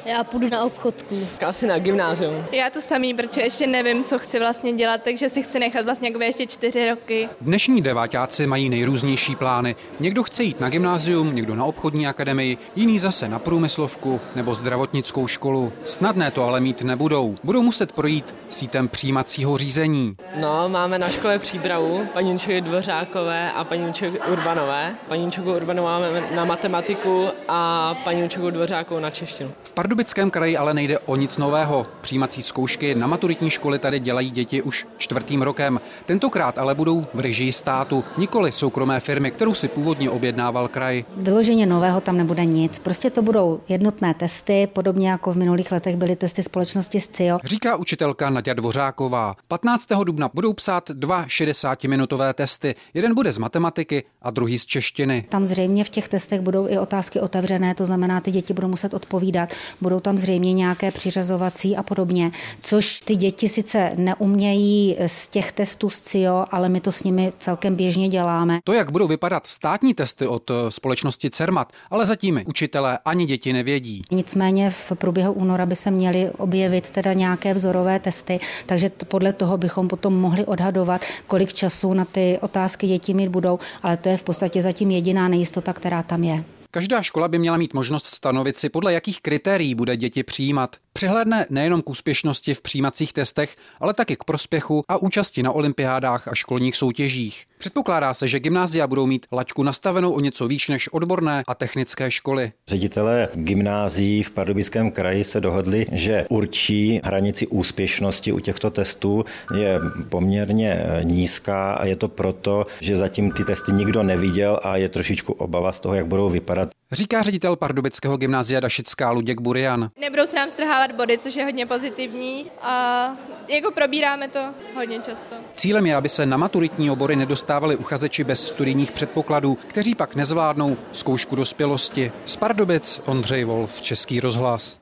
Já půjdu na obchodku. Asi na gymnázium. Já to samý, protože ještě nevím, co chci vlastně dělat, takže si chci nechat vlastně ještě 4 roky. Dnešní deváťáci mají nejrůznější plány. Někdo chce jít na gymnázium, někdo na obchodní akademii, jiný zase na průmyslovku nebo zdravotnickou školu. Snadné to ale mít nebudou. Budou muset projít sítem přijímacího řízení. No, máme na škole přípravu paníčky Dvořákové a paníček Urbanové. Paníčku Urbanovou máme na matematiku a paníčku Dvořákovou na češtinu. V Pardubickém kraji ale nejde o nic nového. Přijímací zkoušky na maturitní školy tady dělají děti už 4. rokem. Tentokrát ale budou v režii státu, nikoli soukromé firmy, kterou si původně objednával kraj. Vyloženě nového tam nebude nic. Prostě to budou jednotné testy, podobně jako v minulých letech byly testy společnosti SCIO. Říká učitelka Naďa Dvořáková. 15. dubna budou psát 2 60-minutové testy. Jeden bude z matematiky a druhý z češtiny. Tam zřejmě v těch testech budou i otázky otevřené, to znamená, ty děti budou muset odpovídat. Budou tam zřejmě nějaké přiřazovací a podobně, což ty děti sice neumějí z těch testů SCIO, ale my to s nimi celkem běžně děláme. To, jak budou vypadat státní testy od společnosti Cermat, ale zatím učitelé ani děti nevědí. Nicméně v průběhu února by se měly objevit teda nějaké vzorové testy, takže podle toho bychom potom mohli odhadovat, kolik času na ty otázky děti mít budou, ale to je v podstatě zatím jediná nejistota, která tam je. Každá škola by měla mít možnost stanovit si, podle jakých kritérií bude děti přijímat. Přihlédne nejenom k úspěšnosti v přijímacích testech, ale taky k prospěchu a účasti na olympiádách a školních soutěžích. Předpokládá se, že gymnázia budou mít laťku nastavenou o něco výš než odborné a technické školy. Ředitelé gymnázií v Pardubickém kraji se dohodli, že určí hranici úspěšnosti u těchto testů je poměrně nízká a je to proto, že zatím ty testy nikdo neviděl a je trošičku obava z toho, jak budou vypadat. Říká ředitel Pardubického gymnázia Dašická Luděk Burian. Nebudou se nám strhávat body, což je hodně pozitivní a jako probíráme to hodně často. Cílem je, aby se na maturitní obory nedostávali uchazeči bez studijních předpokladů, kteří pak nezvládnou zkoušku dospělosti. Z Pardubic Ondřej Wolf, Český rozhlas.